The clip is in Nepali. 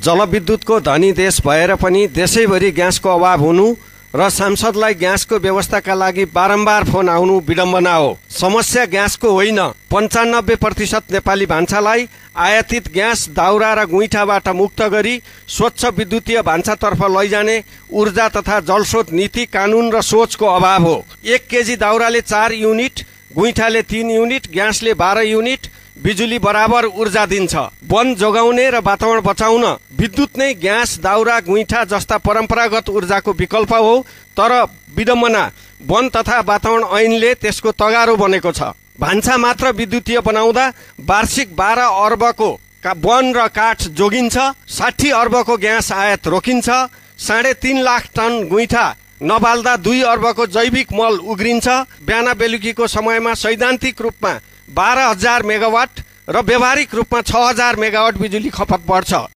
जलविद्युतको धनी देश भएर पनि देशैभरि ग्यासको अभाव हुनु र सांसदलाई ग्यासको व्यवस्थाका लागि बारम्बार फोन आउनु विडम्बना हो। समस्या ग्यासको होइन, 95% नेपाली भान्सालाई आयातित ग्यास, दाउरा र गुइठाबाट मुक्त गरी स्वच्छ विद्युतीय भान्सातर्फ लैजाने ऊर्जा तथा जलस्रोत नीति, कानुन र सोचको अभाव हो। 1 केजी दाउराले 4 युनिट, गुइठाले 3 युनिट, ग्यासले 12 युनिट बिजुली बराबर ऊर्जा दिन्छ। वन जोगाउने र वातावरण बचाउन विद्युत नै ग्यास, दाउरा, गुइठा जस्ता परम्परागत ऊर्जाको विकल्प हो। तर विडम्बना, वन तथा वातावरण ऐनले त्यसको तगारो बनेको छ। भान्सा मात्र विद्युतीय बनाउँदा वार्षिक 12 अर्बको वन र काठ जोगिन्छ, 60 अर्बको ग्यास आयात रोकिन्छ, 3.5 लाख टन गुइठा नबाल्दा 2 अर्बको जैविक मल उग्रिन्छ। बिहान बेलुकीको समयमा सैद्धान्तिक रूपमा 12,000 मेगावाट र व्यावहारिक रूपमा 6,000 मेगावाट बिजुली खपत बढ्छ।